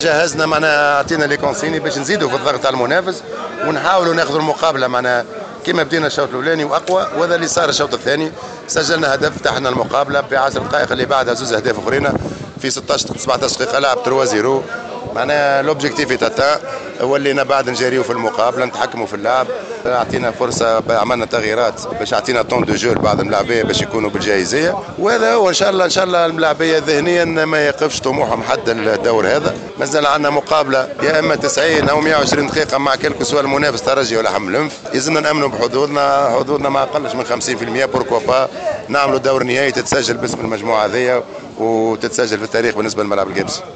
جهزنا معنا عطينا لي كونسيني باش نزيدوا في الضغط على المنافس ونحاولوا ناخذوا المقابله معنا كما بدينا الشوط الاولاني واقوى، وهذا اللي صار الشوط الثاني. سجلنا هدف، فتحنا المقابله في 10 دقائق اللي بعدها زوز اهداف اخرين في 16 17 دقيقه لعب 3-0. معناها لوبجيكتيف تاتا ولينا بعد نجريو في المقابله نتحكموا في اللعب. اعطينا فرصه، عملنا تغييرات باش اعطينا طون دو جو لبعض الملاعبيه باش يكونوا بالجاهزيه، وهذا هو ان شاء الله. ان شاء الله الملاعبيه ذهنيا ما يقفش طموحهم حتى الدور هذا. مازال عندنا مقابله يا اما 90 او 120 دقيقه مع كلكو سواء المنافس ترجي ولا حمل الانف. يلزمنا نامنوا بحظوظنا ما اقلش من 50%. بوركوا با نعملوا دور نهائي تتسجل باسم المجموعه هذيا وتتسجل في التاريخ بالنسبه لملعب القبس.